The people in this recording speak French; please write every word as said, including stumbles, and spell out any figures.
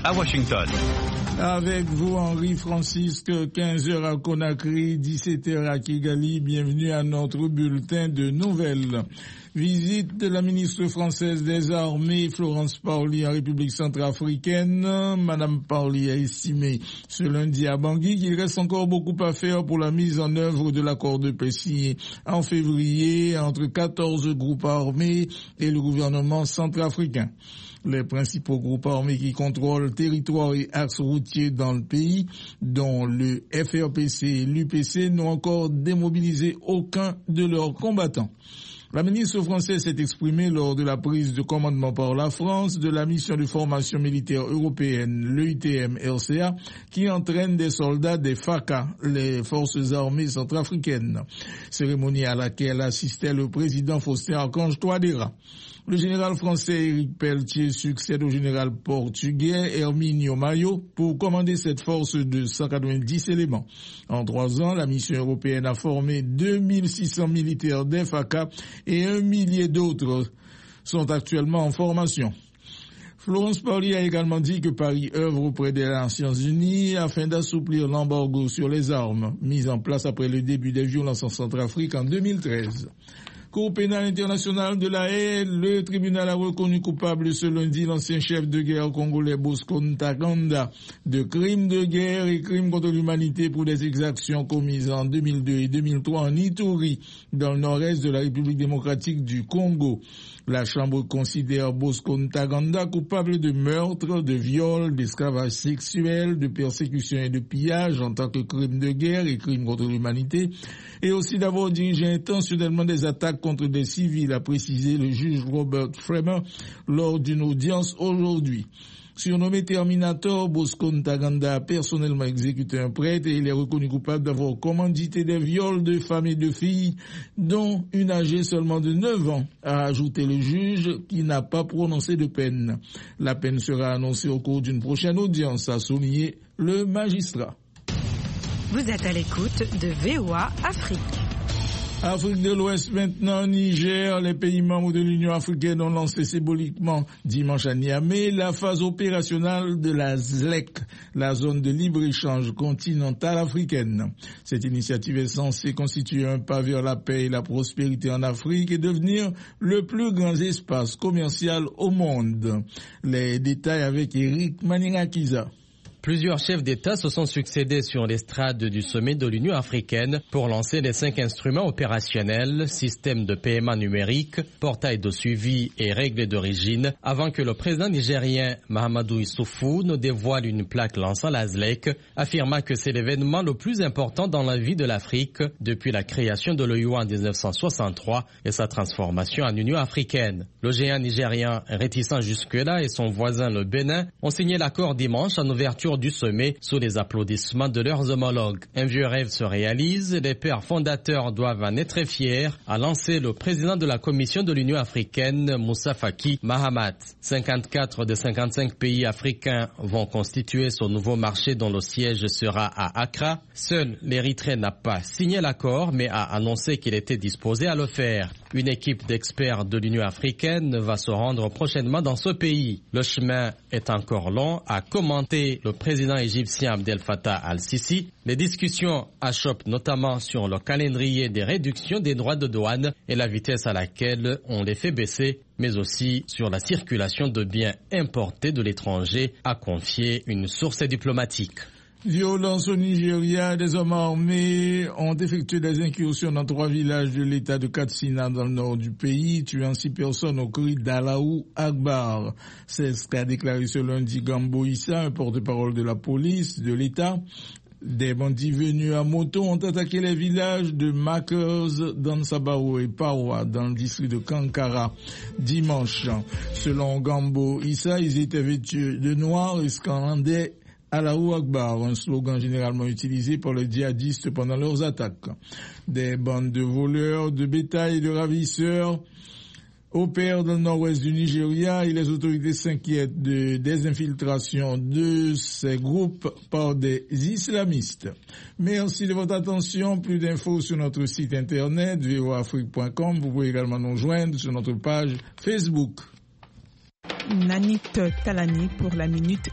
à Washington. Avec vous, Henri Francisque, quinze heures à Conakry, dix-sept heures à Kigali. Bienvenue à notre bulletin de nouvelles. Visite de la ministre française des Armées, Florence Parly, en République centrafricaine. Madame Parly a estimé ce lundi à Bangui qu'il reste encore beaucoup à faire pour la mise en œuvre de l'accord de paix signé en février entre quatorze groupes armés et le gouvernement centrafricain. Les principaux groupes armés qui contrôlent territoire et axes routiers dans le pays, dont le F R P C et l'U P C, n'ont encore démobilisé aucun de leurs combattants. La ministre française s'est exprimée lors de la prise de commandement par la France de la mission de formation militaire européenne, l'E U T M R C A, qui entraîne des soldats des F A C A, les forces armées centrafricaines. Cérémonie à laquelle assistait le président Faustin Archange Touadéra. Le général français Éric Pelletier succède au général portugais Herminio Maio pour commander cette force de cent quatre-vingt-dix éléments. En trois ans, la mission européenne a formé deux mille six cents militaires des F A C A et un millier d'autres sont actuellement en formation. Florence Parly a également dit que Paris œuvre auprès des Nations Unies afin d'assouplir l'embargo sur les armes mis en place après le début des violences en Centrafrique en deux mille treize. Cour pénale internationale de la Haye, le tribunal a reconnu coupable ce lundi l'ancien chef de guerre congolais Bosco Ntaganda de crimes de guerre et crimes contre l'humanité pour des exactions commises en deux mille deux et deux mille trois en Ituri, dans le nord-est de la République démocratique du Congo. La Chambre considère Bosco Ntaganda coupable de meurtre, de viol, d'esclavage sexuel, de persécution et de pillage en tant que crime de guerre et crime contre l'humanité, et aussi d'avoir dirigé intentionnellement des attaques contre des civils, a précisé le juge Robert Fremer lors d'une audience aujourd'hui. Surnommé Terminator, Bosco Ntaganda a personnellement exécuté un prêtre et il est reconnu coupable d'avoir commandité des viols de femmes et de filles, dont une âgée seulement de neuf ans, a ajouté le juge qui n'a pas prononcé de peine. La peine sera annoncée au cours d'une prochaine audience, a souligné le magistrat. Vous êtes à l'écoute de V O A Afrique. Afrique de l'Ouest maintenant, Niger, les pays membres de l'Union africaine ont lancé symboliquement dimanche à Niamey la phase opérationnelle de la Z L E C, la zone de libre-échange continentale africaine. Cette initiative est censée constituer un pas vers la paix et la prospérité en Afrique et devenir le plus grand espace commercial au monde. Les détails avec Eric Maningakiza. Plusieurs chefs d'État se sont succédés sur l'estrade du sommet de l'Union africaine pour lancer les cinq instruments opérationnels, système de paiement numérique, portail de suivi et règles d'origine, avant que le président nigérien Mahamadou Issoufou ne dévoile une plaque lançant la Z L E C, affirmant que c'est l'événement le plus important dans la vie de l'Afrique depuis la création de l'O U A en dix-neuf cent soixante-trois et sa transformation en Union africaine. Le géant nigérien, réticent jusque-là, et son voisin le Bénin ont signé l'accord dimanche en ouverture du sommet sous les applaudissements de leurs homologues. Un vieux rêve se réalise, les pères fondateurs doivent en être fiers, a lancé le président de la Commission de l'Union africaine, Moussa Faki Mahamat. cinquante-quatre des cinquante-cinq pays africains vont constituer ce nouveau marché dont le siège sera à Accra. Seul l'Érythrée n'a pas signé l'accord, mais a annoncé qu'il était disposé à le faire. Une équipe d'experts de l'Union africaine va se rendre prochainement dans ce pays. Le chemin est encore long, a commenté le président égyptien Abdel Fattah al-Sisi. Les discussions achoppent notamment sur le calendrier des réductions des droits de douane et la vitesse à laquelle on les fait baisser, mais aussi sur la circulation de biens importés de l'étranger, a confié une source diplomatique. Violence au Nigeria, des hommes armés ont effectué des incursions dans trois villages de l'état de Katsina dans le nord du pays, tuant six personnes au cri d'Allahu Akbar. C'est ce qu'a déclaré ce lundi Gambo Issa, un porte-parole de la police de l'état. Des bandits venus à moto ont attaqué les villages de Makers, Dansabao et Parwa dans le district de Kankara dimanche. Selon Gambo Issa, ils étaient vêtus de noir et scandaient Allahu Akbar, un slogan généralement utilisé par les djihadistes pendant leurs attaques. Des bandes de voleurs, de bétail et de ravisseurs opèrent dans le nord-ouest du Nigeria et les autorités s'inquiètent de des infiltrations de ces groupes par des islamistes. Merci de votre attention. Plus d'infos sur notre site internet v o afrique point com. Vous pouvez également nous joindre sur notre page Facebook. Nanit Talani pour la minute